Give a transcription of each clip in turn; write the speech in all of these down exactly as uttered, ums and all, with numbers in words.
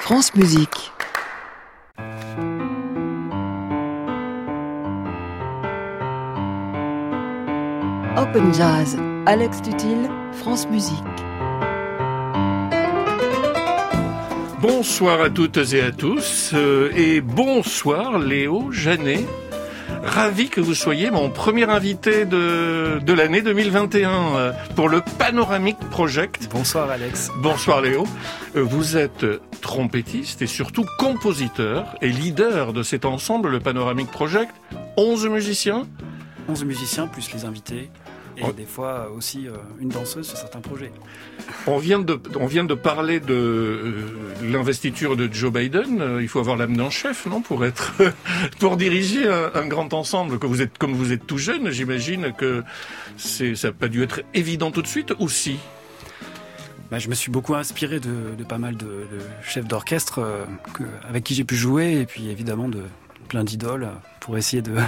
France Musique. Open Jazz, Alex Tutil, France Musique. Bonsoir à toutes et à tous, euh, et bonsoir Léo Janet. Ravi que vous soyez mon premier invité de, de l'année deux mille vingt et un euh, pour le Panoramic Project. Bonsoir Alex. Bonsoir Léo. Euh, vous êtes trompettiste et surtout compositeur et leader de cet ensemble, le Panoramic Project. onze musiciens. onze musiciens plus les invités. Et Oh. des fois aussi euh, une danseuse sur certains projets. On vient de, on vient de parler de euh, l'investiture de Joe Biden. Euh, il faut avoir l'âme d'un chef, non, pour être, pour diriger un, un grand ensemble. Que vous êtes, comme vous êtes tout jeune, j'imagine que c'est, ça n'a pas dû être évident tout de suite, ou si? Bah, je me suis beaucoup inspiré de, de pas mal de, de chefs d'orchestre euh, que, avec qui j'ai pu jouer, et puis évidemment de plein d'idoles pour essayer de...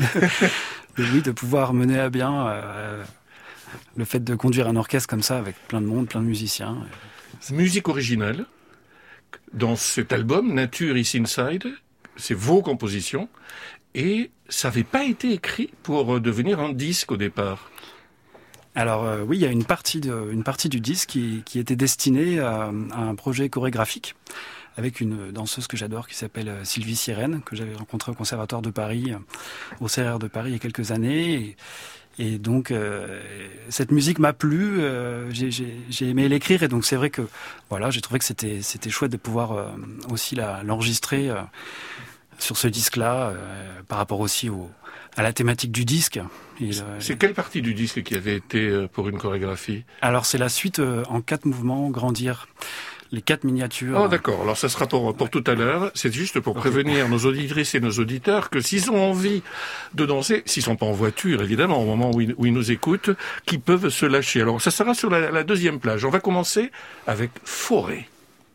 Et oui, de pouvoir mener à bien euh, le fait de conduire un orchestre comme ça, avec plein de monde, plein de musiciens. Musique originale. Dans cet album, Nature is Inside, c'est vos compositions. Et ça n'avait pas été écrit pour devenir un disque au départ. Alors euh, oui, il y a une partie, de, une partie du disque qui, qui était destinée à, à un projet chorégraphique, avec une danseuse que j'adore qui s'appelle Sylvie Sirène, que j'avais rencontrée au Conservatoire de Paris, au C R R de Paris il y a quelques années. Et, et donc, euh, cette musique m'a plu, euh, j'ai, j'ai, j'ai aimé l'écrire, et donc c'est vrai que voilà, j'ai trouvé que c'était, c'était chouette de pouvoir euh, aussi la, l'enregistrer euh, sur ce disque-là, euh, par rapport aussi au, à la thématique du disque. Et, c'est, euh, c'est quelle partie du disque qui avait été pour une chorégraphie? Alors c'est la suite euh, en quatre mouvements, Grandir. Les quatre miniatures. Oh d'accord, alors ça sera pour, pour tout à l'heure. C'est juste pour prévenir nos auditrices et nos auditeurs que s'ils ont envie de danser, s'ils sont pas en voiture évidemment au moment où ils, où ils nous écoutent, qu'ils peuvent se lâcher. Alors ça sera sur la, la deuxième plage. On va commencer avec Forêt.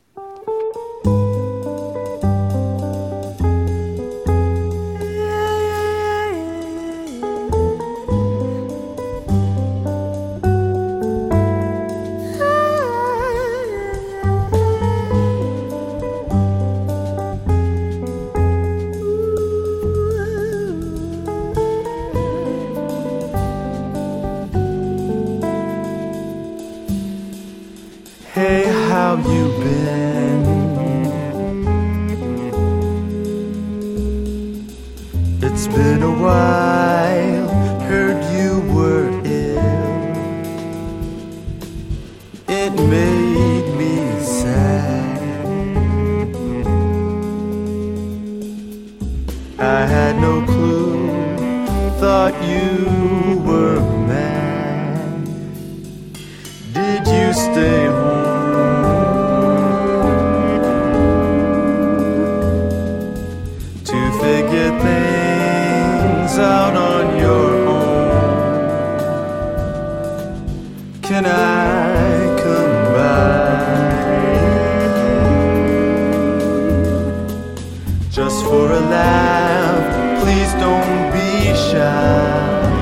Hey, how you been? It's been a while, heard you were ill. It made me sad. I had no clue, thought you were mad. Did you stay home to figure things out on your own? Can I come by just for a laugh? Please don't be shy.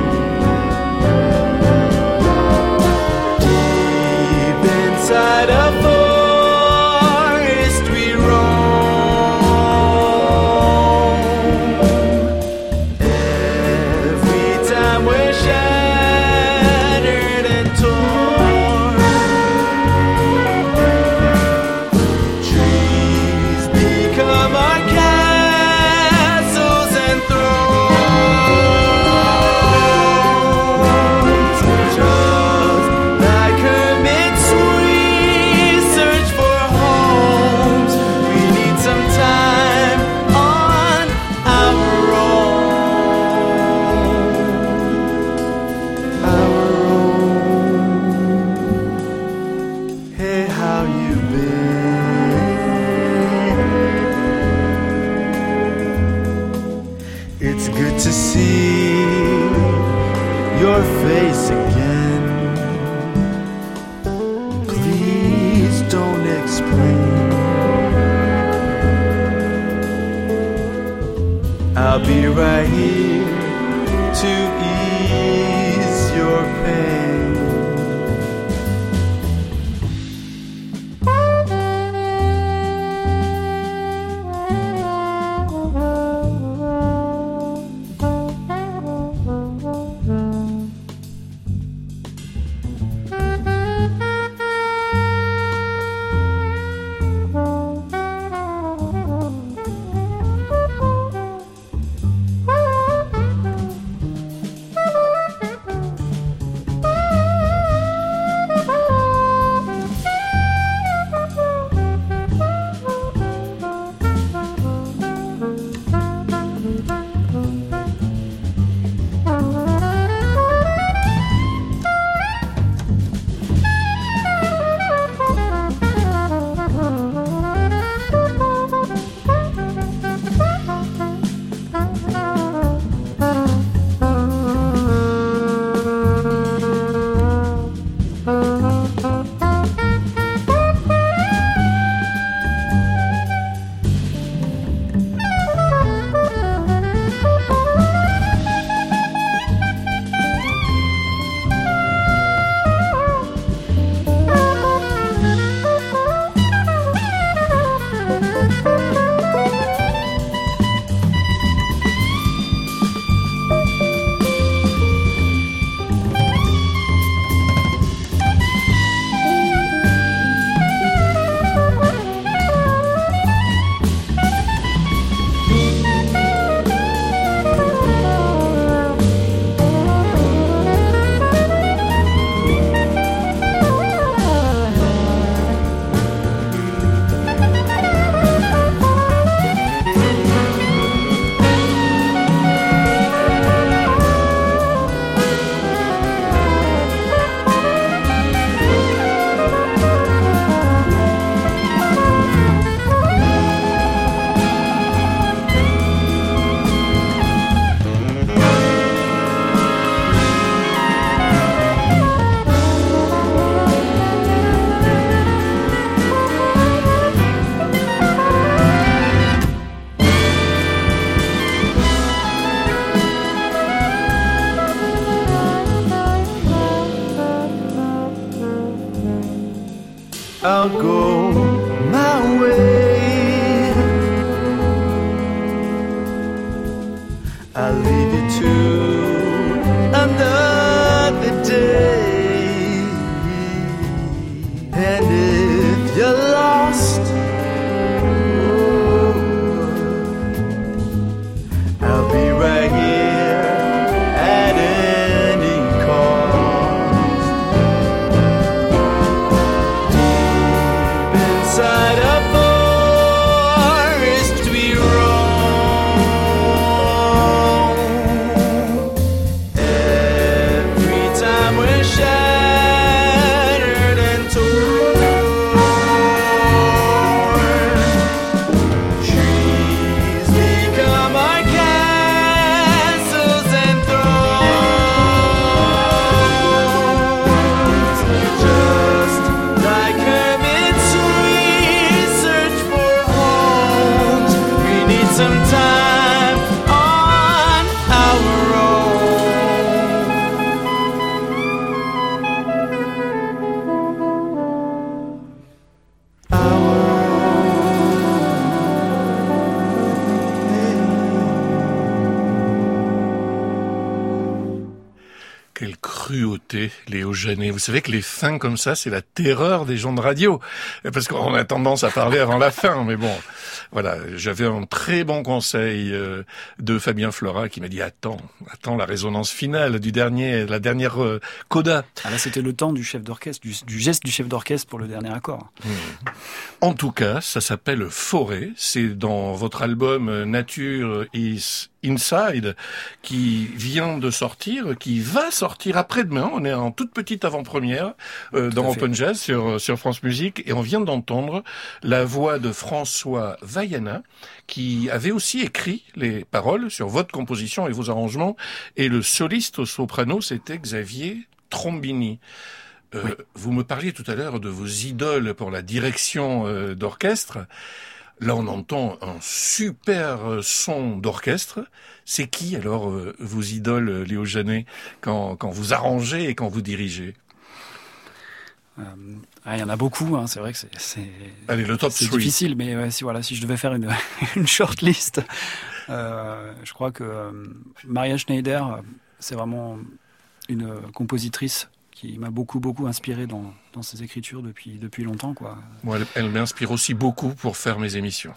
Inside a forest we roam. Every time we're shattered and torn, trees become our castles and thrones. Just like hermits we search for homes. We need some time on our own. Our own. Hey, how you been? It's good to see your face again. Please don't explain. I'll be right here to ease your pain. I'll go my way. I'll leave you to another day. And if you're lost, oh, I'll be right here at any cost. Deep inside a forest we roam. Every time we're shattered and torn, trees become our castles and thrones. Just like hermits we search for homes. We need some time on our own. Quelle cruauté, Léo Janet. Vous savez que les fins comme ça, c'est la terreur des gens de radio. Parce qu'on a tendance à parler avant la fin, mais bon. Voilà, j'avais un très bon conseil euh, de Fabien Fleurat qui m'a dit « Attends, attends la résonance finale du dernier, la dernière euh, coda. » Ah là, c'était le temps du chef d'orchestre, du, du geste du chef d'orchestre pour le dernier accord. Mmh. En tout cas, ça s'appelle Forêt. C'est dans votre album euh, Nature is Inside qui vient de sortir, qui va sortir après-demain. On est en toute petite avant-première euh, dans Open Jazz sur, sur France Musique et on vient d'entendre la voix de François Vaiana qui avait aussi écrit les paroles sur votre composition et vos arrangements et le soliste au soprano c'était Xavier Trombini. Euh, oui. Vous me parliez tout à l'heure de vos idoles pour la direction euh, d'orchestre. Là, on entend un super son d'orchestre. C'est qui, alors, euh, vos idoles, Léo Janet, quand, quand vous arrangez et quand vous dirigez? Euh, ah, il y en a beaucoup, hein. C'est vrai que c'est, c'est, Allez, le top c'est three. difficile, mais ouais, si, voilà, si je devais faire une, une short list, euh, je crois que euh, Maria Schneider, c'est vraiment une compositrice qui m'a beaucoup, beaucoup inspiré dans, dans ses écritures depuis, depuis longtemps, quoi. Moi, elle, elle m'inspire aussi beaucoup pour faire mes émissions.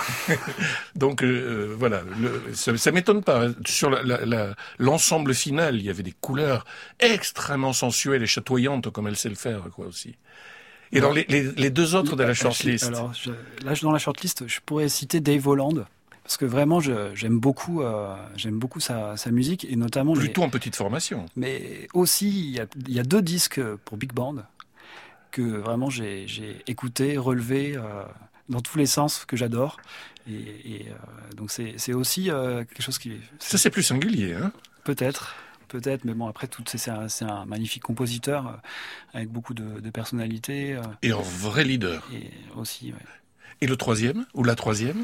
Donc, euh, voilà, le, ça, ça m'étonne pas. Sur la, la, la, l'ensemble final, il y avait des couleurs extrêmement sensuelles et chatoyantes, comme elle sait le faire, quoi, aussi. Et alors, les, les, les deux autres de la shortlist. Alors, je, là, dans la shortlist, je pourrais citer Dave Holland. Parce que vraiment, je, j'aime beaucoup, euh, j'aime beaucoup sa, sa musique et notamment plutôt les... en petite formation. Mais aussi, il y a, il y a deux disques pour big band que vraiment j'ai, j'ai écouté, relevé euh, dans tous les sens, que j'adore. Et, et euh, donc c'est, c'est aussi euh, quelque chose qui. C'est... Ça c'est plus singulier, hein. Peut-être. Peut-être, mais bon, après, tout, c'est, c'est, un, c'est un magnifique compositeur euh, avec beaucoup de, de personnalité. Euh, et un vrai leader. Et aussi, ouais. Et le troisième ou la troisième?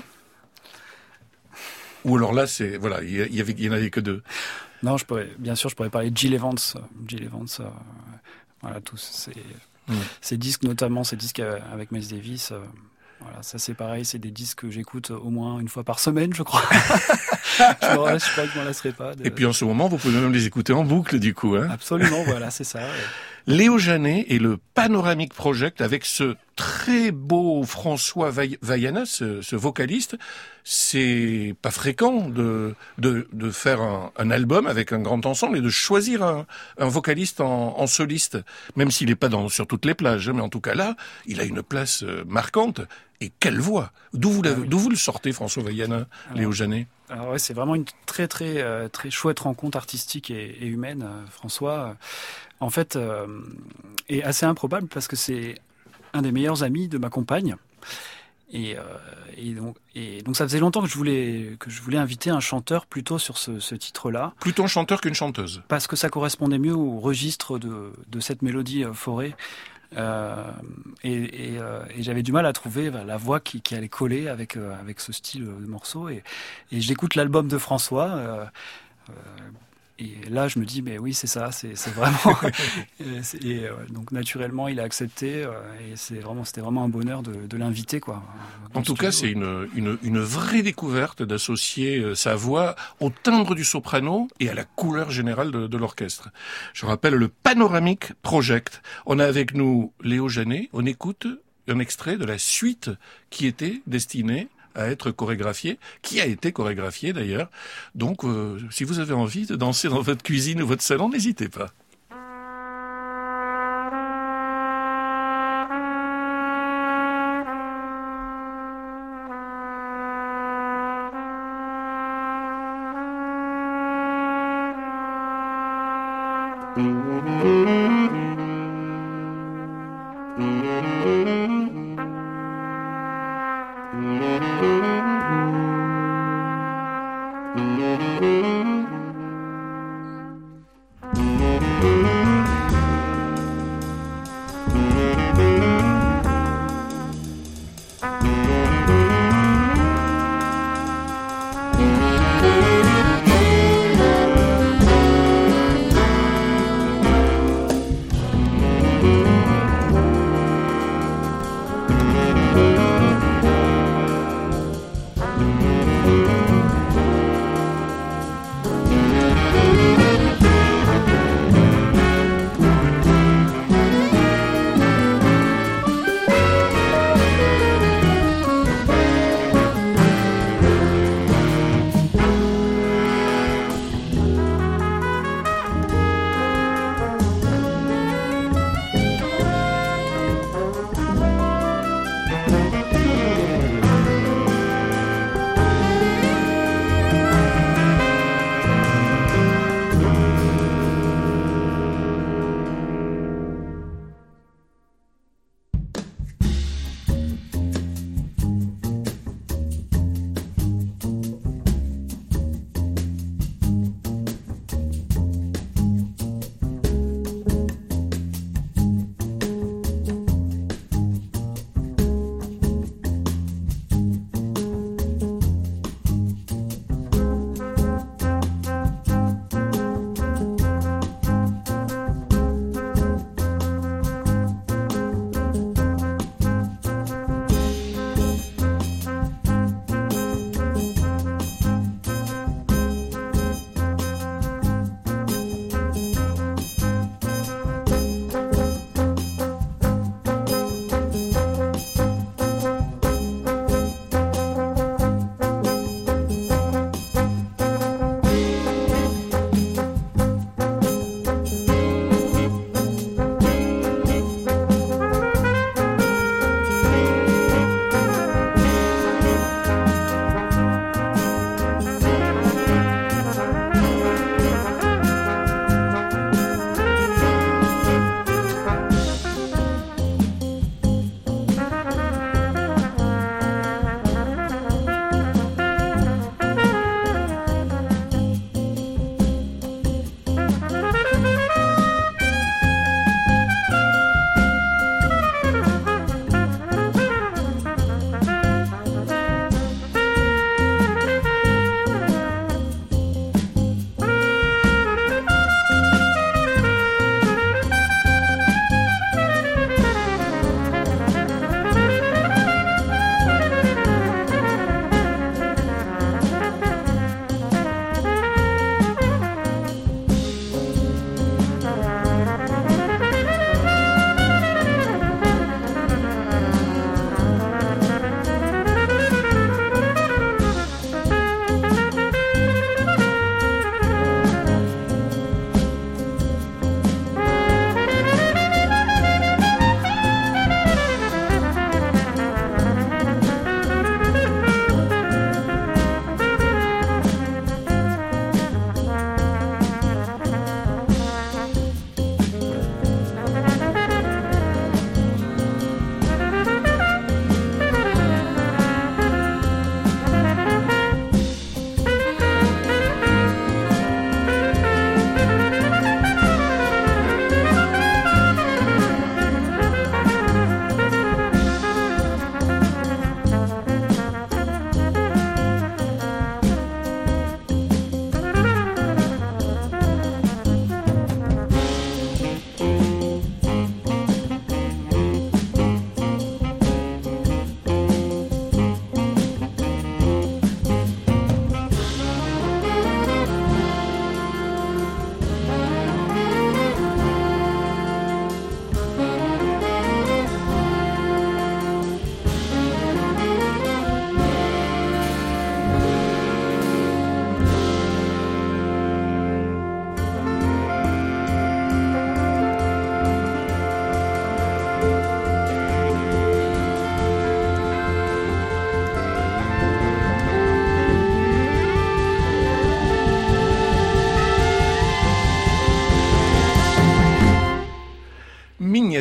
Ou alors là, c'est voilà, il y, avait, il y en avait que deux. Non, je pourrais, bien sûr, je pourrais parler de Gil Evans, Gil Evans, euh, voilà, tous ces, mmh. ces disques, notamment ces disques avec Miles Davis. Euh, voilà, ça c'est pareil, c'est des disques que j'écoute au moins une fois par semaine, je crois. je, me, je crois que je m'en lasserai pas. De... Et puis en ce moment, vous pouvez même les écouter en boucle, du coup. Hein. Absolument, voilà, c'est ça. Ouais. Léo Janet et le Panoramic Project avec ce très beau François Vaiana, ce, ce vocaliste. C'est pas fréquent de de, de faire un, un album avec un grand ensemble et de choisir un, un vocaliste en, en soliste, même s'il n'est pas dans, sur toutes les plages. Mais en tout cas là, il a une place marquante. Et quelle voix! D'où vous, ah oui. d'où vous le sortez, François Vaiana, alors, Léo Janet? Alors ouais, c'est vraiment une très très euh, très chouette rencontre artistique et, et humaine. Euh, François, euh, en fait, euh, est assez improbable parce que c'est un des meilleurs amis de ma compagne. Et, euh, et, donc, et donc ça faisait longtemps que je voulais que je voulais inviter un chanteur plutôt sur ce, ce titre-là. Plutôt un chanteur qu'une chanteuse. Parce que ça correspondait mieux au registre de, de cette mélodie euh, Forêt. Euh, et, et, euh, et j'avais du mal à trouver bah, la voix qui, qui allait coller avec euh, avec ce style de morceau. Et, et j'écoute l'album de François. Euh, euh, Et là, je me dis, mais oui, c'est ça, c'est, c'est vraiment. et, c'est, et, euh, donc, naturellement, il a accepté. Euh, et c'est vraiment, c'était vraiment un bonheur de, de l'inviter, quoi. En tout cas, c'est une, une, une vraie découverte d'associer sa voix au timbre du soprano et à la couleur générale de, de l'orchestre. Je rappelle le Panoramic Project. On a avec nous Léo Janet. On écoute un extrait de la suite qui était destinée à être chorégraphié, qui a été chorégraphié d'ailleurs. Donc, euh, si vous avez envie de danser dans votre cuisine ou votre salon, n'hésitez pas.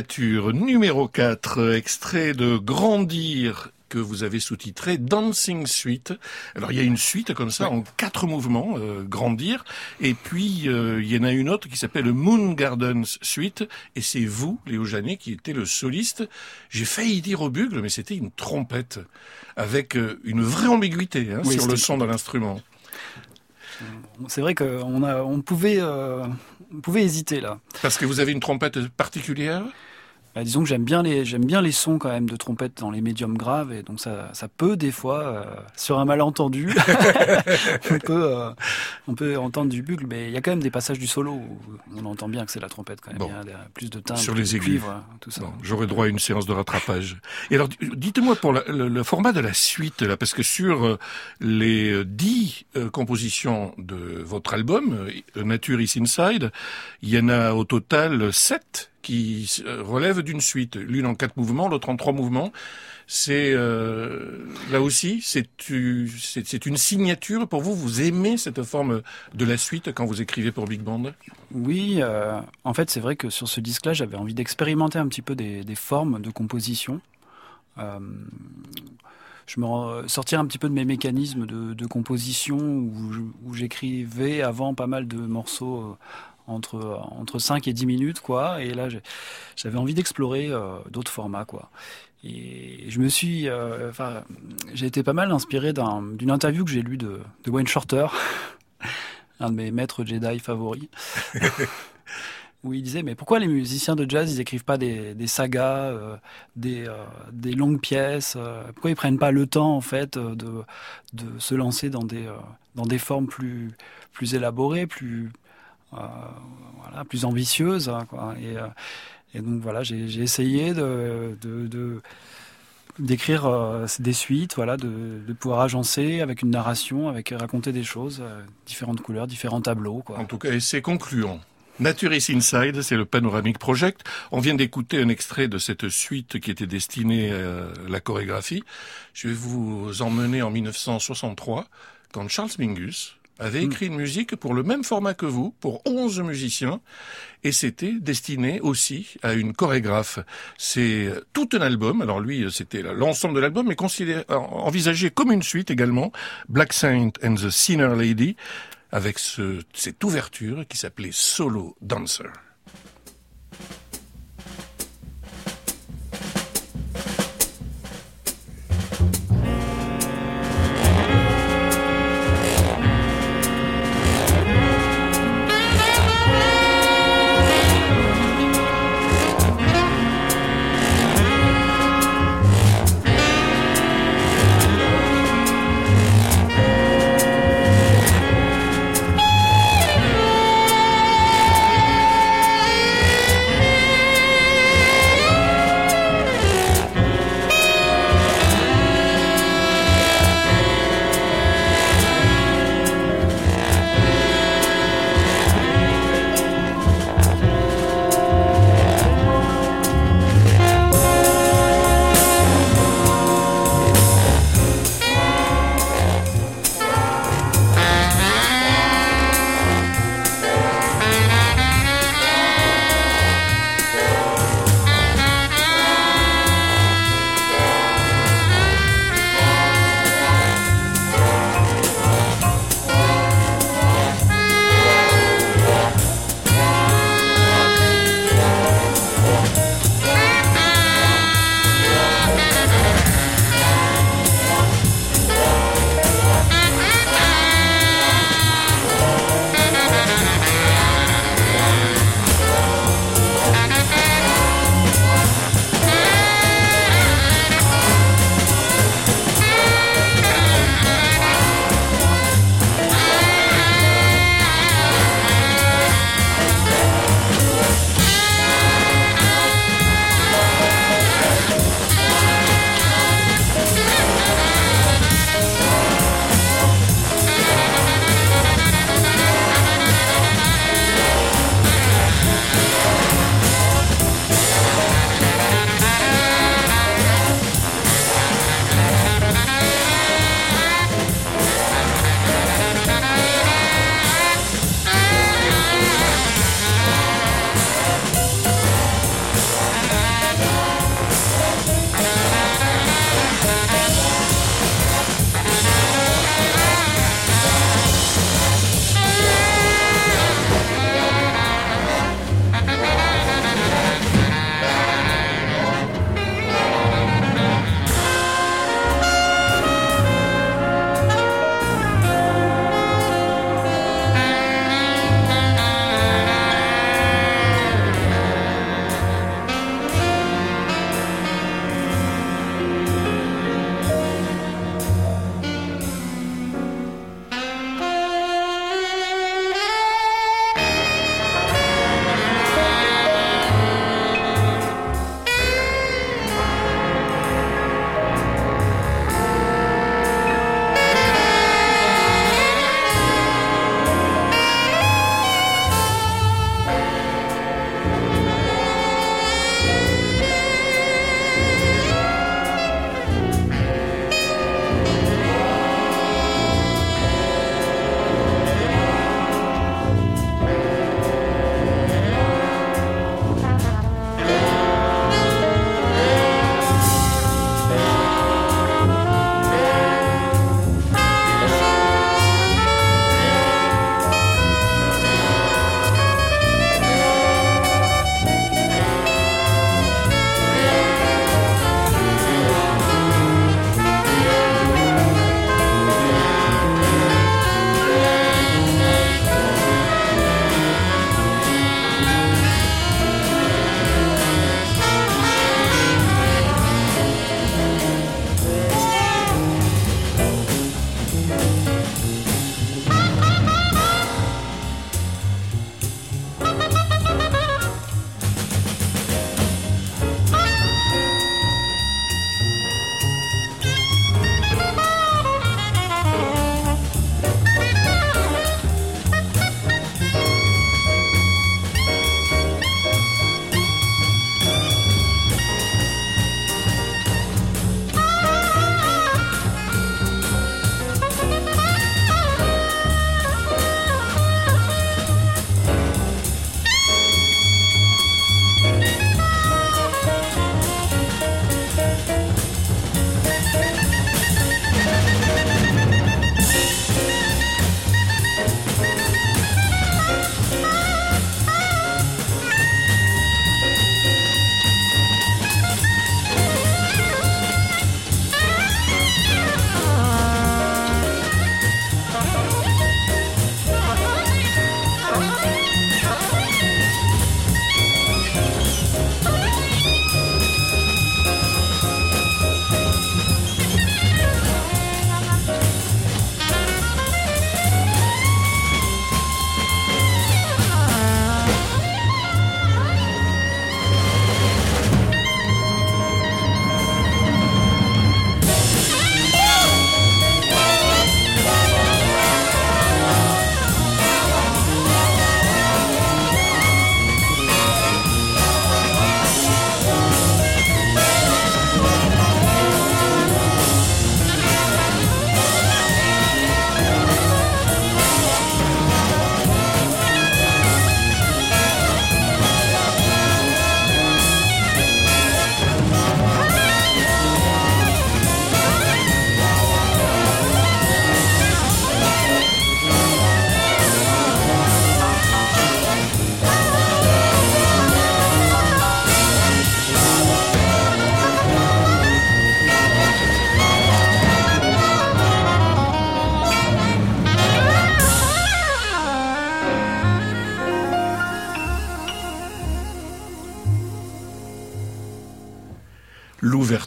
signature numéro quatre, extrait de Grandir, que vous avez sous-titré Dancing Suite. Alors il y a une suite comme ça, ouais, en quatre mouvements, euh, Grandir, et puis euh, il y en a une autre qui s'appelle Moon Gardens Suite, et c'est vous, Léo Janet, qui était le soliste. J'ai failli dire au bugle, mais c'était une trompette, avec euh, une vraie ambiguïté hein, oui, sur le son de l'instrument. C'est vrai qu'on a, on pouvait, euh, on pouvait hésiter là. Parce que vous avez une trompette particulière ? Bah, disons que j'aime bien les j'aime bien les sons quand même de trompette dans les médiums graves, et donc ça ça peut des fois euh, sur un malentendu on peut euh, on peut entendre du bugle, mais il y a quand même des passages du solo où on entend bien que c'est la trompette quand même. Bon. Il y a plus de timbres, sur les aigus, cuivre, tout ça. Bon, j'aurais droit à une séance de rattrapage. Et alors dites-moi pour la, le, le format de la suite là, parce que sur euh, les dix euh, compositions de votre album euh, Nature is Inside, il y en a au total sept qui relève d'une suite, l'une en quatre mouvements, l'autre en trois mouvements. C'est euh, là aussi, c'est, c'est, c'est une signature pour vous. Vous aimez cette forme de la suite quand vous écrivez pour Big Band ? Oui, euh, en fait, c'est vrai que sur ce disque-là, j'avais envie d'expérimenter un petit peu des, des formes de composition. Euh, je me sortir un petit peu de mes mécanismes de, de composition où, je, où j'écrivais avant pas mal de morceaux. Euh, entre entre cinq et dix minutes quoi, et là j'avais envie d'explorer euh, d'autres formats quoi. Et je me suis euh, enfin j'ai été pas mal inspiré d'un, d'une interview que j'ai lue de, de Wayne Shorter, un de mes maîtres Jedi favoris, où il disait mais pourquoi les musiciens de jazz ils écrivent pas des, des sagas, euh, des, euh, des longues pièces, euh, pourquoi ils prennent pas le temps en fait de, de se lancer dans des, euh, dans des formes plus, plus élaborées, plus Euh, voilà, plus ambitieuse hein, quoi. Et, euh, et donc voilà, j'ai, j'ai essayé de, de, de d'écrire euh, des suites, voilà, de, de pouvoir agencer avec une narration, avec raconter des choses, euh, différentes couleurs, différents tableaux quoi. En tout cas, et c'est concluant. Nature is Inside, c'est le Panoramic Project. On vient d'écouter un extrait de cette suite qui était destinée à la chorégraphie. Je vais vous emmener en dix-neuf cent soixante-trois, quand Charles Mingus avait écrit une musique pour le même format que vous, pour onze musiciens, et c'était destiné aussi à une chorégraphe. C'est tout un album, alors lui, c'était l'ensemble de l'album, mais considéré, envisagé comme une suite également, Black Saint and the Sinner Lady, avec ce, cette ouverture qui s'appelait Solo Dancer.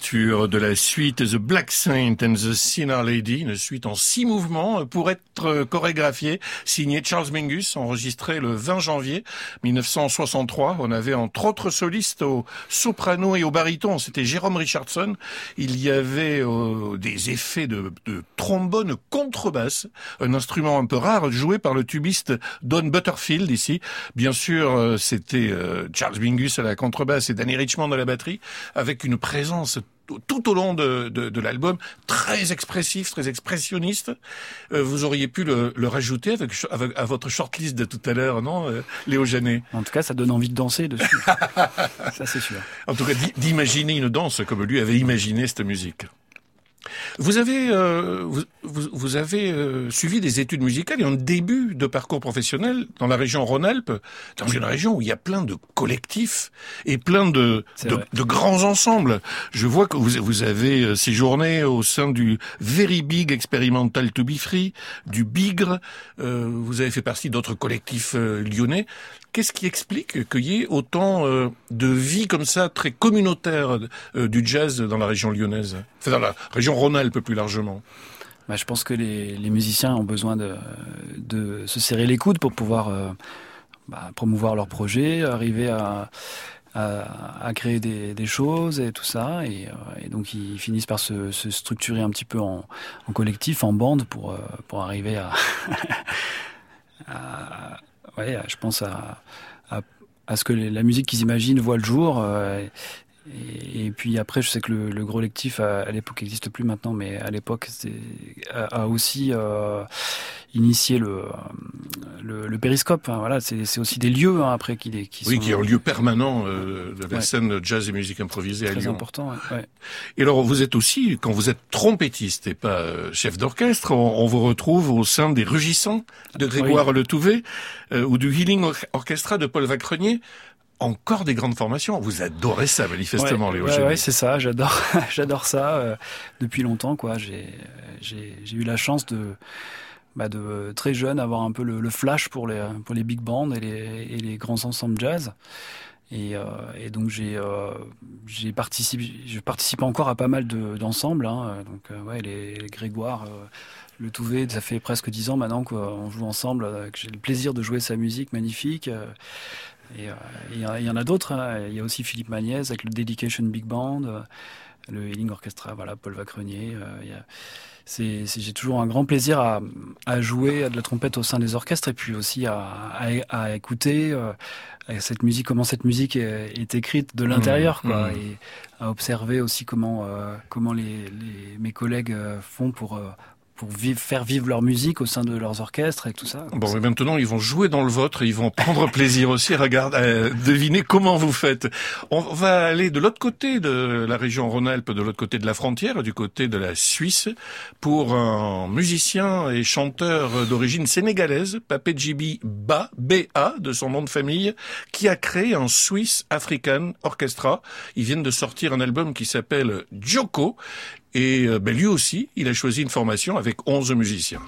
l'ouverture de la suite The Black Saint and the Sinner Lady, une suite en six mouvements pour être chorégraphiée, signée Charles Mingus, enregistrée le vingt janvier mille neuf cent soixante-trois. On avait entre autres solistes au soprano et au baryton, c'était Jérôme Richardson. Il y avait euh, des effets de, de trombone contrebasse, un instrument un peu rare joué par le tubiste Don Butterfield ici. Bien sûr, euh, c'était euh, Charles Mingus à la contrebasse et Danny Richmond à la batterie, avec une présence tout au long de, de, de l'album, très expressif, très expressionniste. Euh, vous auriez pu le, le rajouter avec, avec à votre shortlist de tout à l'heure, non, euh, Léo Janet? En tout cas, ça donne envie de danser dessus. Ça, c'est sûr. En tout cas, d'imaginer une danse comme lui avait imaginé cette musique. Vous avez euh, vous, vous, vous avez euh, suivi des études musicales et un début de parcours professionnel dans la région Rhône-Alpes, dans une région où il y a plein de collectifs et plein de, de, de grands ensembles. Je vois que vous, vous avez séjourné au sein du Very Big Experimental to Be Free, du Bigre, euh, vous avez fait partie d'autres collectifs euh, lyonnais. Qu'est-ce qui explique qu'il y ait autant euh, de vie comme ça, très communautaire euh, du jazz dans la région lyonnaise, enfin dans la région Rhône-Alpes plus largement? Bah, je pense que les, les musiciens ont besoin de, de se serrer les coudes pour pouvoir euh, bah, promouvoir leurs projets, arriver à, à, à créer des, des choses et tout ça. Et, euh, et donc ils finissent par se, se structurer un petit peu en, en collectif, en bande, pour, euh, pour arriver à... à ouais, je pense à, à, à ce que les, la musique qu'ils imaginent voit le jour. Euh, et, et puis après, je sais que le, le gros collectif, à, à l'époque, n'existe plus maintenant, mais à l'époque, a, a aussi euh, initié le, le, le périscope. Hein, voilà, c'est, c'est aussi des lieux hein, après qui, qui oui, sont... qui est un lieu permanent euh, de la ouais. scène jazz et musique improvisée à Très Lyon. Important, ouais, ouais. Et alors, vous êtes aussi, quand vous êtes trompettiste et pas euh, chef d'orchestre, on, on vous retrouve au sein des Rugissants de Grégoire oui. Letouvet euh, ou du Healing Orchestra de Paul Vacrenier. Encore des grandes formations. Vous adorez ça, manifestement, ouais, Léo ouais, Janet. Ouais, c'est ça. J'adore, j'adore ça euh, depuis longtemps, quoi. J'ai, j'ai, j'ai eu la chance de, bah, de très jeune avoir un peu le, le flash pour les, pour les big bands et les, et les grands ensembles jazz. Et, euh, et donc j'ai, euh, j'ai participé, je participe encore à pas mal de, d'ensembles. Hein. Donc euh, ouais, les, les Grégoire, euh, Letouvet, ça fait presque dix ans maintenant qu'on joue ensemble. Euh, que j'ai le plaisir de jouer sa musique magnifique. Euh, Et il euh, y, y en a d'autres. Il hein. y a aussi Philippe Magnès avec le Dedication Big Band, euh, le Healing Orchestra, voilà, Paul Vacrenier. Euh, y a, c'est, c'est, j'ai toujours un grand plaisir à, à jouer de la trompette au sein des orchestres et puis aussi à, à, à écouter euh, cette musique, comment cette musique est, est écrite de l'intérieur, mmh, quoi, mmh. et à observer aussi comment, euh, comment les, les, mes collègues font pour... Euh, pour vivre, faire vivre leur musique au sein de leurs orchestres et tout ça. Bon, mais maintenant, ils vont jouer dans le vôtre et ils vont prendre plaisir aussi à regarder, à deviner comment vous faites. On va aller de l'autre côté de la région Rhône-Alpes, de l'autre côté de la frontière, du côté de la Suisse, pour un musicien et chanteur d'origine sénégalaise, Papé Djibi Ba, B A, de son nom de famille, qui a créé un Swiss African Orchestra. Ils viennent de sortir un album qui s'appelle Djoko. Et ben, lui aussi, il a choisi une formation avec onze musiciens.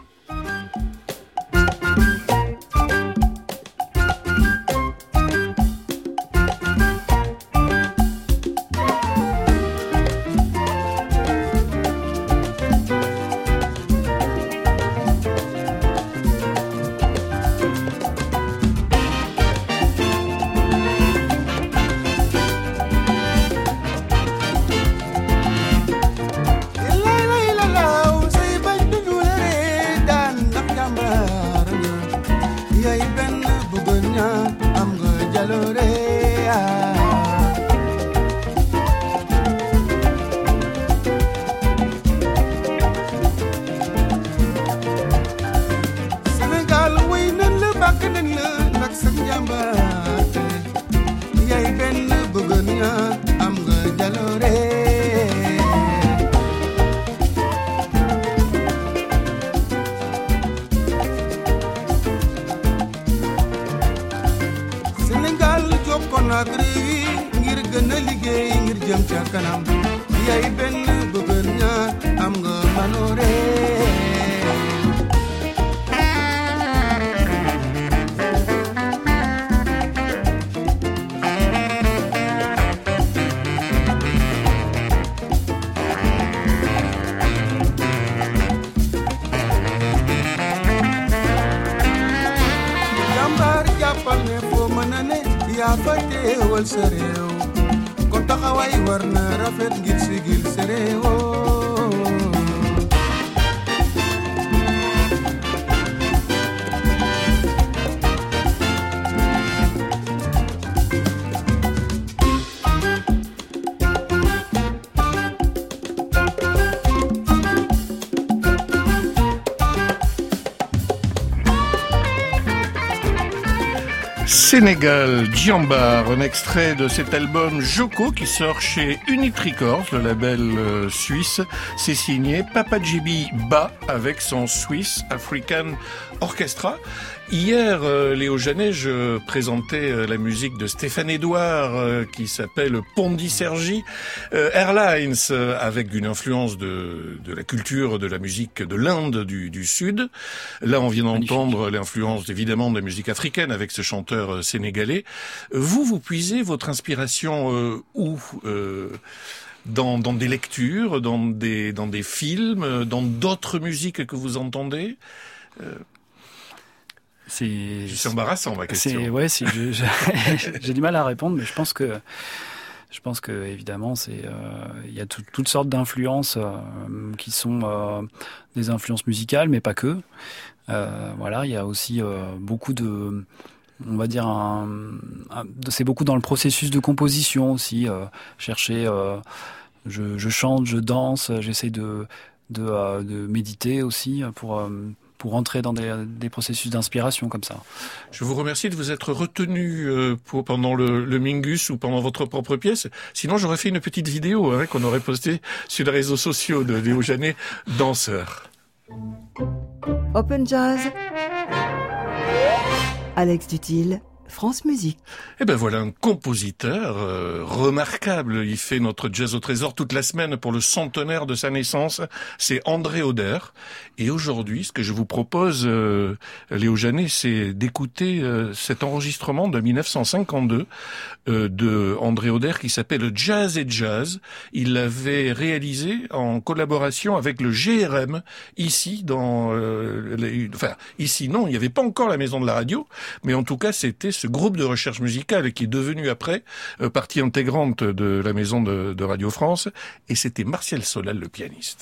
xewal sa réew kon taxawaay war na rafet ngir sigil sa réew Sénégal, Djambar, un extrait de cet album Joko qui sort chez Unit Records, le label euh, suisse. C'est signé Papa Djibi Ba avec son Swiss African Orchestra. Hier, euh, Léo Janet, je présentais euh, la musique de Stéphane Edouard euh, qui s'appelle Pondi Sergi euh, Airlines euh, avec une influence de, de la culture de la musique de l'Inde du, du Sud. Là, on vient d'entendre l'influence évidemment de la musique africaine avec ce chanteur euh, sénégalais. Vous, vous puisez votre inspiration euh, où euh, dans, dans des lectures, dans des, dans des films, dans d'autres musiques que vous entendez euh, C'est, c'est embarrassant ma question. C'est, ouais, c'est, je, je, j'ai du mal à répondre, mais je pense que, je pense que évidemment, c'est, il euh, y a tout, toutes sortes d'influences euh, qui sont euh, des influences musicales, mais pas que. Euh, voilà, il y a aussi euh, beaucoup de, on va dire, un, un, c'est beaucoup dans le processus de composition aussi. Euh, chercher, euh, je, je chante, je danse, j'essaie de, de, euh, de méditer aussi pour. Euh, pour entrer dans des, des processus d'inspiration comme ça. Je vous remercie de vous être retenu euh, pour, pendant le, le Mingus ou pendant votre propre pièce. Sinon, j'aurais fait une petite vidéo hein, qu'on aurait postée sur les réseaux sociaux de Léo Janet, danseur. Open Jazz, Alex Dutil, France Musique. Eh ben voilà un compositeur euh, remarquable. Il fait notre Jazz au Trésor toute la semaine pour le centenaire de sa naissance. C'est André Auder. Et aujourd'hui, ce que je vous propose, euh, Léo Janet, c'est d'écouter euh, cet enregistrement de dix-neuf cent cinquante-deux euh, de André Auder qui s'appelle Jazz et Jazz. Il l'avait réalisé en collaboration avec le G R M ici dans, euh, les, enfin ici non, il n'y avait pas encore la Maison de la Radio, mais en tout cas c'était ce groupe de recherche musicale qui est devenu après euh, partie intégrante de la Maison de, de Radio France, et c'était Martial Solal le pianiste.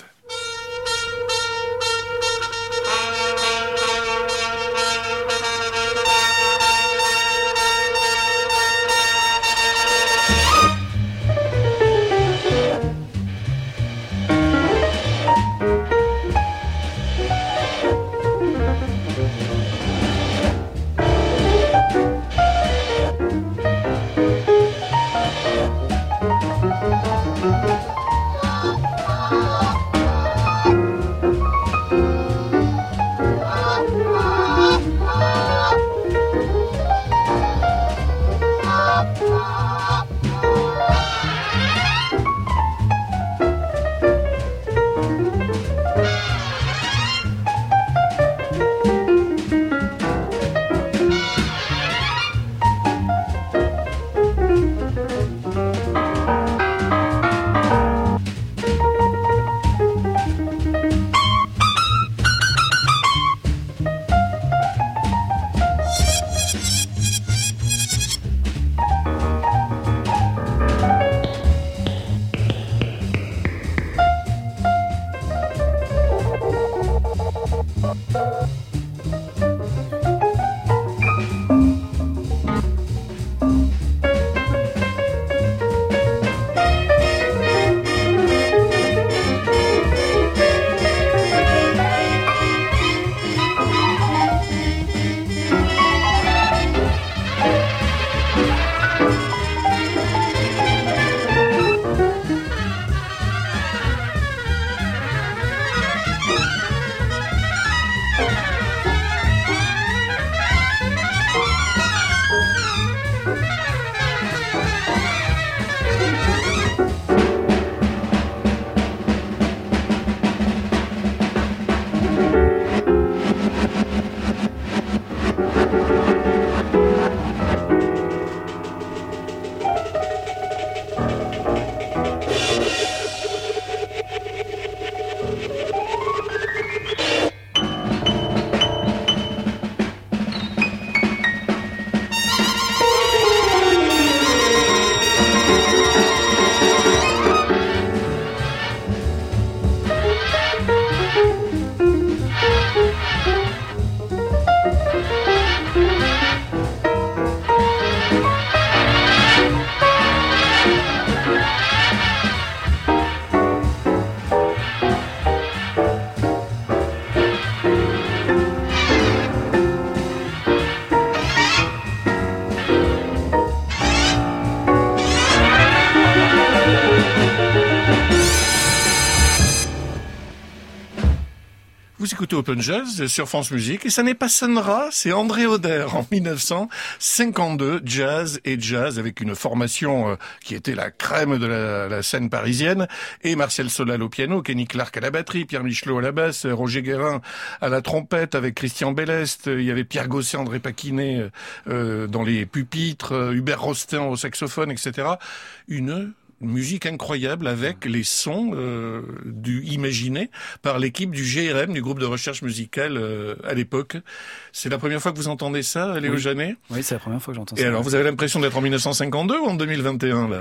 Vous écoutez Open Jazz sur France Musique et ça n'est pas Sun Ra, c'est André Oder en mille neuf cent cinquante-deux, jazz et jazz avec une formation euh, qui était la crème de la, la scène parisienne et Martial Solal au piano, Kenny Clark à la batterie, Pierre Michelot à la basse, Roger Guérin à la trompette avec Christian Bellest, il y avait Pierre Gosset, André Paquinet euh, dans les pupitres, Hubert Rostin au saxophone, et cetera. Une musique incroyable avec les sons euh, du imaginés par l'équipe du G R M, du groupe de recherche musicale euh, à l'époque. C'est la première fois que vous entendez ça, Léo oui. Janet ? Oui, c'est la première fois que j'entends et ça. Et alors, vous avez l'impression d'être en mille neuf cent cinquante-deux ou en deux mille vingt et un, là ?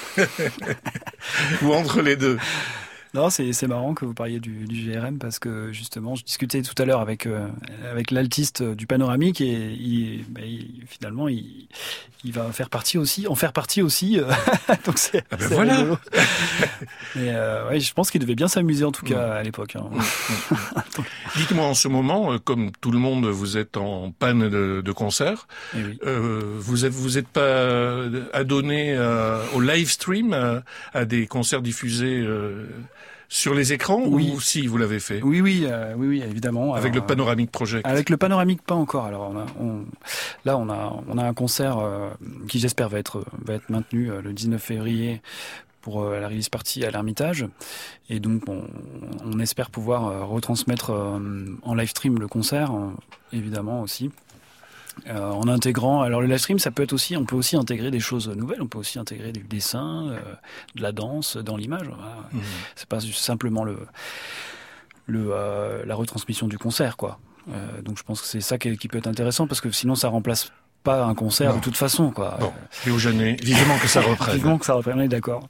Ou entre les deux ? Non, c'est c'est marrant que vous parliez du, du G R M parce que justement, je discutais tout à l'heure avec euh, avec l'altiste du Panoramique et il, bah, il, finalement il il va faire partie aussi, en faire partie aussi. Euh, donc c'est ah ben voilà. rigolo. Mais euh, ouais, je pense qu'il devait bien s'amuser en tout cas mmh. à l'époque. Hein. Mmh. Dites-moi en ce moment, comme tout le monde, vous êtes en panne de, de concert. Eh oui. Euh, vous êtes vous êtes pas adonné euh, au live stream, à, à des concerts diffusés. Euh, Sur les écrans oui. ou si vous l'avez fait ? Oui, oui, euh, oui, oui, évidemment. Avec alors, le Panoramic Project. Avec le Panoramic, pas encore. Alors on a, on, là, on a, on a un concert euh, qui, j'espère, va être, va être maintenu euh, le dix-neuf février pour euh, la release party à l'Ermitage. Et donc, on, on espère pouvoir euh, retransmettre euh, en live stream le concert, euh, évidemment aussi. Euh, en intégrant, alors le live stream, ça peut être aussi, on peut aussi intégrer des choses nouvelles, on peut aussi intégrer du dessin, euh, de la danse dans l'image. Voilà. Mmh. C'est pas simplement le, le euh, la retransmission du concert, quoi. Euh, donc je pense que c'est ça qui, qui peut être intéressant parce que sinon ça remplace pas un concert non. de toute façon, quoi. Bon, Léo Janet, vivement que ça reprenne. Vivement que ça reprenne, on est d'accord.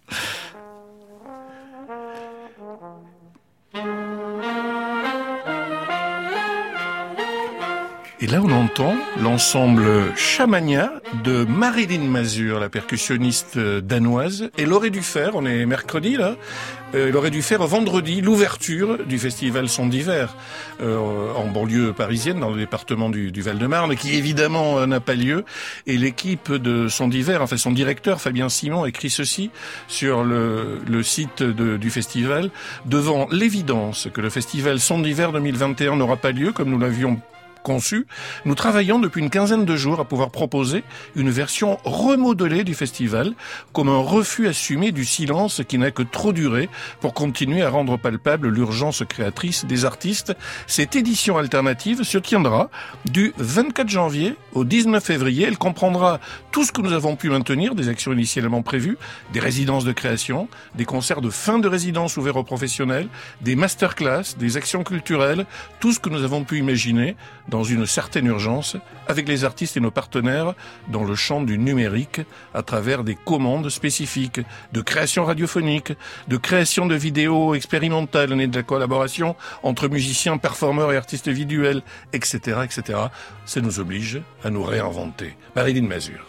Et là, on entend l'ensemble Chamania de Marilyn Mazur, la percussionniste danoise. Elle aurait dû faire, on est mercredi là, euh, elle aurait dû faire vendredi l'ouverture du festival Son d'hiver euh, en banlieue parisienne, dans le département du, du Val-de-Marne, qui évidemment euh, n'a pas lieu. Et l'équipe de Son d'hiver, enfin son directeur Fabien Simon, écrit ceci sur le, le site de, du festival. Devant l'évidence que le festival Son d'hiver deux mille vingt et un n'aura pas lieu, comme nous l'avions conçu, nous travaillons depuis une quinzaine de jours à pouvoir proposer une version remodelée du festival, comme un refus assumé du silence qui n'a que trop duré pour continuer à rendre palpable l'urgence créatrice des artistes. Cette édition alternative se tiendra du vingt-quatre janvier au dix-neuf février. Elle comprendra tout ce que nous avons pu maintenir, des actions initialement prévues, des résidences de création, des concerts de fin de résidence ouverts aux professionnels, des masterclass, des actions culturelles, tout ce que nous avons pu imaginer dans une certaine urgence, avec les artistes et nos partenaires dans le champ du numérique, à travers des commandes spécifiques de création radiophonique, de création de vidéos expérimentales nées de la collaboration entre musiciens, performeurs et artistes visuels, et cetera, et cetera. Ça nous oblige à nous réinventer. Marilyn Mazur.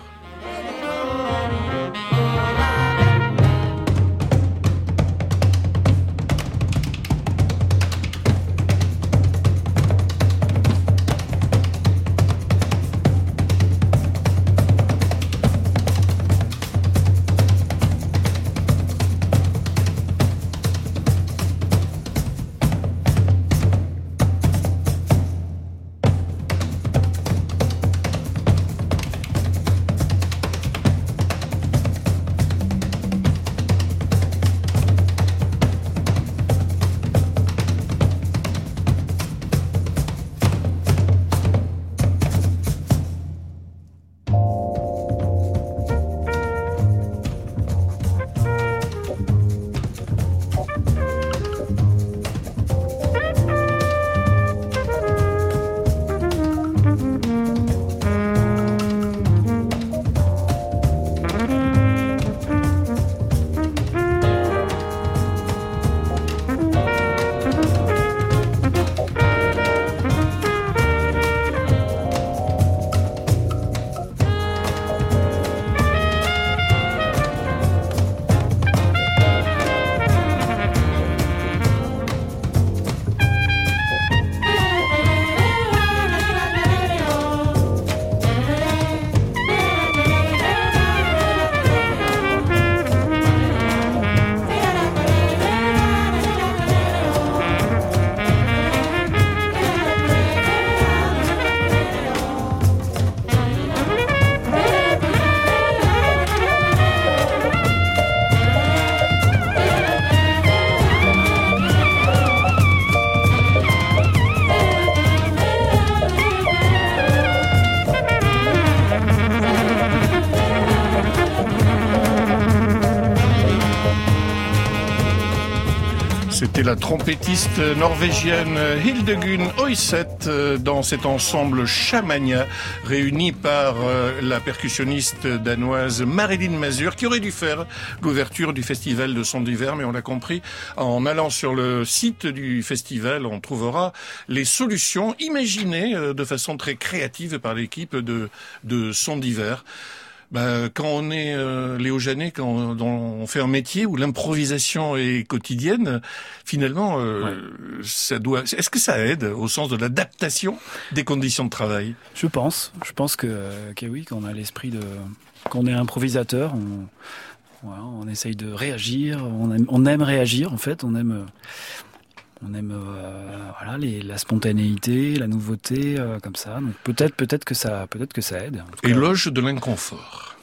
la trompettiste norvégienne Hildegunn Høyseth dans cet ensemble Chamania réuni par la percussionniste danoise Marilyn Mazur qui aurait dû faire l'ouverture du festival de Son d'hiver, mais on l'a compris, en allant sur le site du festival, on trouvera les solutions imaginées de façon très créative par l'équipe de, de Son d'hiver. Bah, quand on est euh, Léo Janet, quand on, on fait un métier où l'improvisation est quotidienne, finalement, euh, ouais. ça doit. Est-ce que ça aide au sens de l'adaptation des conditions de travail ? Je pense. Je pense que, que oui, qu'on a l'esprit de, qu'on est improvisateur, on, voilà, on essaye de réagir, on aime, on aime réagir en fait, on aime. On aime euh, voilà les, la spontanéité, la nouveauté, euh, comme ça. Donc peut-être, peut-être que ça, peut-être que ça aide. Éloge de l'inconfort.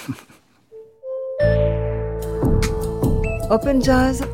Open Jazz.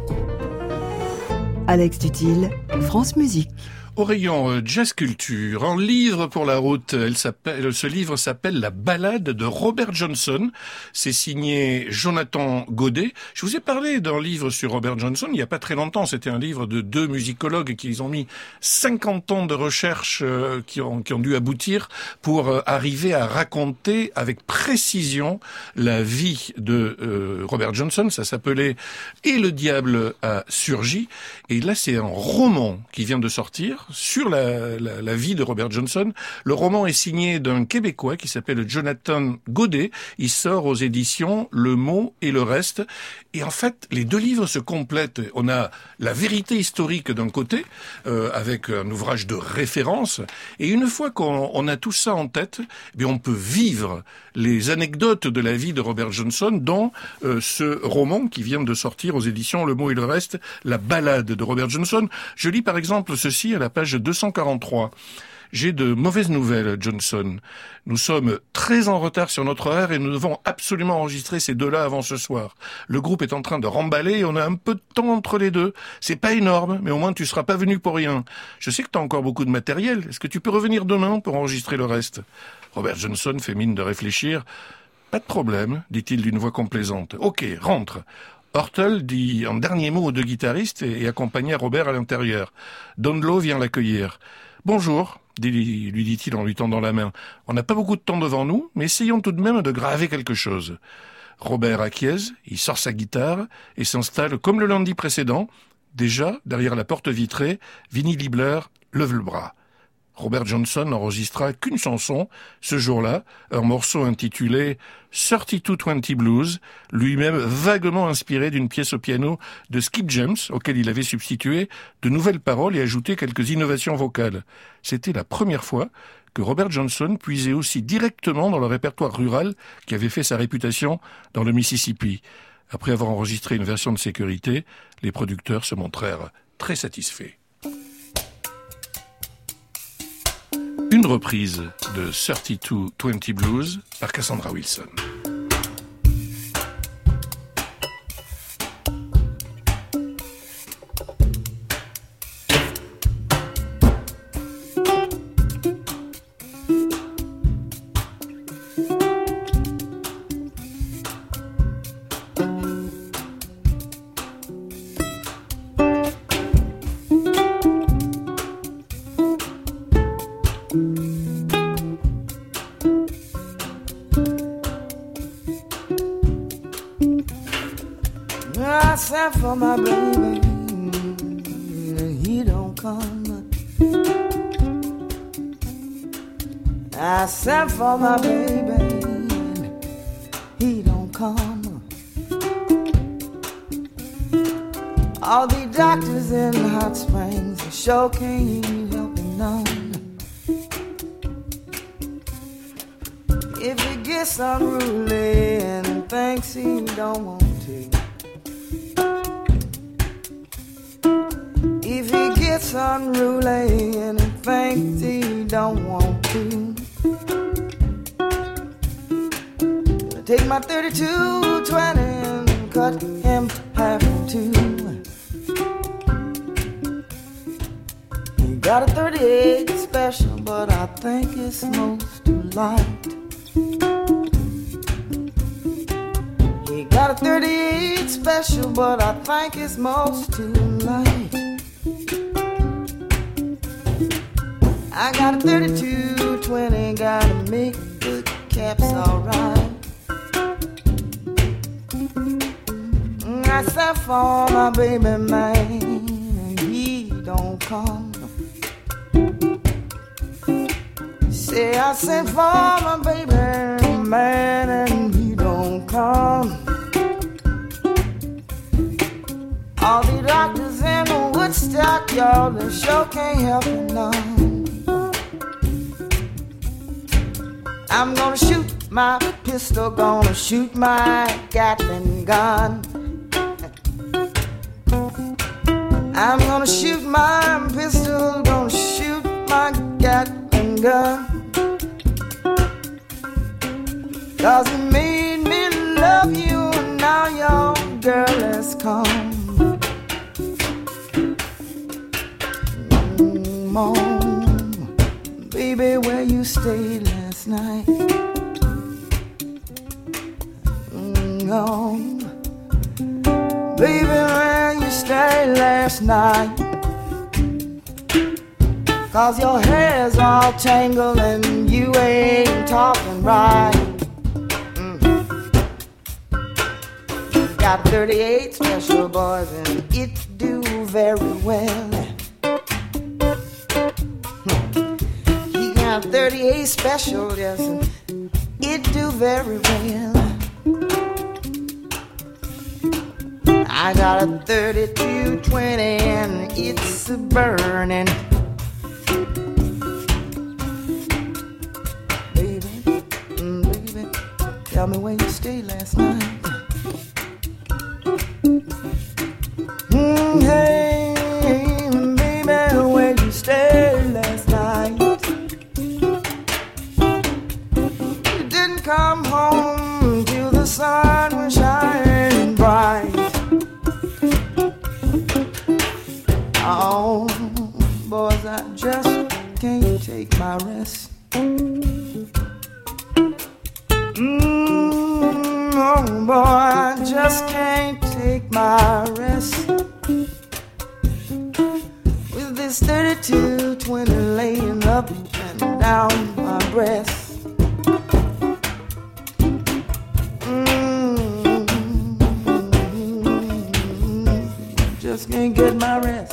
Alex Dutil, France Musique. Au rayon jazz culture, un livre pour la route. Elle s'appelle, ce livre s'appelle La Ballade de Robert Johnson. C'est signé Jonathan Godet. Je vous ai parlé d'un livre sur Robert Johnson il n'y a pas très longtemps. C'était un livre de deux musicologues qui ont mis cinquante ans de recherche euh, qui, ont, qui ont dû aboutir pour euh, arriver à raconter avec précision la vie de euh, Robert Johnson. Ça s'appelait « Et le diable a surgi ». Et là, c'est un roman qui vient de sortir sur la, la, la vie de Robert Johnson. Le roman est signé d'un Québécois qui s'appelle Jonathan Godet. Il sort aux éditions Le Mot et le Reste. Et en fait, les deux livres se complètent. On a la vérité historique d'un côté, euh, avec un ouvrage de référence. Et une fois qu'on on a tout ça en tête, eh bien, on peut vivre les anecdotes de la vie de Robert Johnson dans euh, ce roman qui vient de sortir aux éditions Le Mot et le Reste, La Ballade de Robert Johnson. Je lis par exemple ceci à la page deux cent quarante-trois. J'ai de mauvaises nouvelles, Johnson. Nous sommes très en retard sur notre horaire et nous devons absolument enregistrer ces deux-là avant ce soir. Le groupe est en train de remballer et on a un peu de temps entre les deux. C'est pas énorme, mais au moins tu seras pas venu pour rien. Je sais que t'as encore beaucoup de matériel. Est-ce que tu peux revenir demain pour enregistrer le reste ? Robert Johnson fait mine de réfléchir. Pas de problème, dit-il d'une voix complaisante. Ok, rentre. Hortel dit un dernier mot aux deux guitaristes et, et accompagna Robert à l'intérieur. Donlow vient l'accueillir. Bonjour, dit, lui dit-il en lui tendant la main. On n'a pas beaucoup de temps devant nous, mais essayons tout de même de graver quelque chose. Robert acquiesce, il sort sa guitare et s'installe comme le lundi précédent. Déjà, derrière la porte vitrée, Vinnie Liebler lève le bras. Robert Johnson n'enregistra qu'une chanson, ce jour-là, un morceau intitulé thirty-two twenty Blues, lui-même vaguement inspiré d'une pièce au piano de Skip James, auquel il avait substitué de nouvelles paroles et ajouté quelques innovations vocales. C'était la première fois que Robert Johnson puisait aussi directement dans le répertoire rural qui avait fait sa réputation dans le Mississippi. Après avoir enregistré une version de sécurité, les producteurs se montrèrent très satisfaits. Une reprise de thirty-two twenty Blues par Cassandra Wilson. For my baby, he don't come. I sent for my baby, he don't come. All the doctors in Hot Springs sure can't help him none. If he gets unruly and thinks he don't want to, if he gets unruly and he thinks he don't want to, take my thirty-two twenty and cut him half in two. He got a thirty-eight special, but I think it's most too light. He Got a thirty-eight special, but I think it's most too light. I got a thirty-two twenty, gotta make the caps alright. I sent for my baby man, and he don't come. Say I sent for my baby man, and he don't come. All the doctors in Woodstock, y'all, they sure can't help it none. I'm gonna shoot my pistol, gonna shoot my Gatling gun. I'm gonna shoot my pistol, gonna shoot my Gatling gun. 'Cause you made me love you, and now your girl has come. Mm, Mom, baby, where you stayed last night? Mm, no. Baby, where you stayed last night? 'Cause your hair's all tangled and you ain't talking right. Mm. Got thirty-eight special boys and it do very well. He got thirty-eight special, yes, and it do very well. I got a thirty-two twenty and it's a burning. Baby, mm, baby, tell me where you stayed last night. Mm, hey, baby, where you stayed last night? You didn't come home till the sun was shining bright. Oh, boys, I just can't take my rest. Mm, oh, boy, I just can't take my rest. With this thirty-two twenty laying up and down my breast. Mm, just can't get my rest.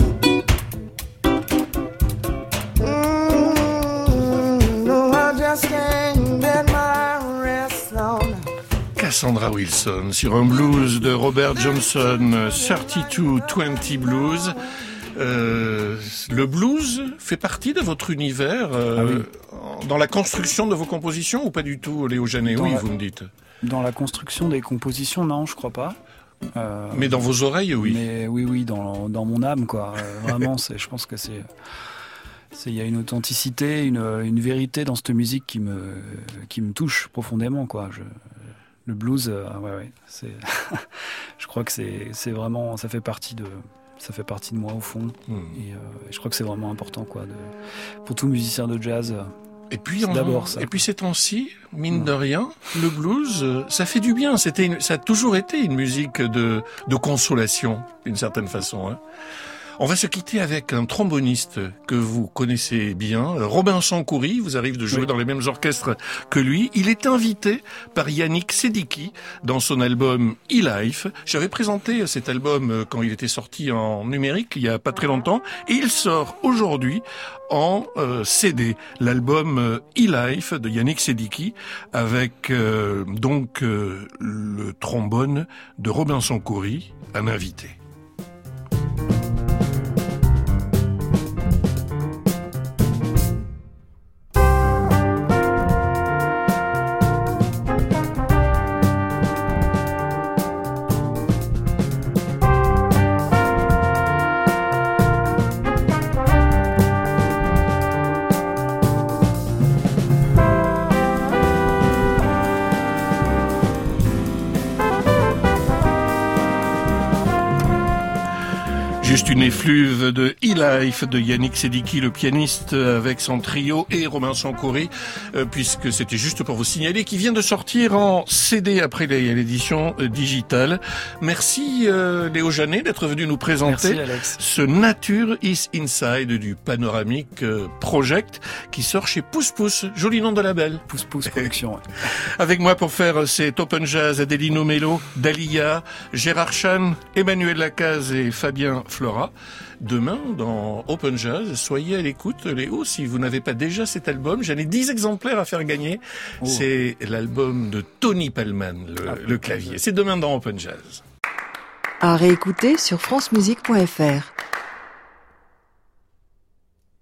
Cassandra Wilson sur un blues de Robert Johnson, thirty-two twenty Blues. Euh, le blues fait partie de votre univers euh, ah oui. Dans la construction de vos compositions ou pas du tout, Léo Janet? Oui, la... vous me dites. Dans la construction des compositions, non, je crois pas. Euh, mais dans vos oreilles, oui. Mais oui, oui, dans, dans mon âme, quoi. Euh, vraiment, c'est, je pense que c'est... Il y a une authenticité, une, une vérité dans cette musique qui me, qui me touche profondément, quoi. Je, le blues, euh, ouais, ouais, c'est, je crois que c'est, c'est vraiment, ça fait partie de, ça fait partie de moi au fond. Mmh. Et euh, je crois que c'est vraiment important, quoi, de, pour tout musicien de jazz. Et puis, on, d'abord ça. Et puis ces temps-ci, mine mmh. de rien, le blues, ça fait du bien. C'était, une, ça a toujours été une musique de, de consolation, d'une certaine façon. Hein. On va se quitter avec un tromboniste que vous connaissez bien, Robinson Khoury. Vous arrivez de jouer oui. dans les mêmes orchestres que lui. Il est invité par Yannick Sédiki dans son album E-Life. J'avais présenté cet album quand il était sorti en numérique il y a pas très longtemps. Et il sort aujourd'hui en euh, C D. L'album euh, E-Life de Yannick Sédiki avec euh, donc euh, le trombone de Robinson Khoury, un invité. l'effluve de E-Life de Yannick Sediki, le pianiste avec son trio, et Romain Sankouri, euh, puisque c'était juste pour vous signaler qu'il vient de sortir en C D après l'édition euh, digitale. Merci euh, Léo Janet d'être venu nous présenter Merci, Alex. ce Nature is Inside du Panoramic euh, Project qui sort chez Pouce Pouce, joli nom de label. Pouce Pouce Production. Ouais. Avec moi pour faire cet Open Jazz, Adelino Mello, Dalia, Gérard Chan, Emmanuel Lacaze et Fabien Flora. Demain, dans Open Jazz, soyez à l'écoute, Léo, si vous n'avez pas déjà cet album. J'en ai dix exemplaires à faire gagner. Oh. C'est l'album de Tony Pellman, le, ah, le clavier. C'est demain dans Open Jazz. À réécouter sur francemusique point f r.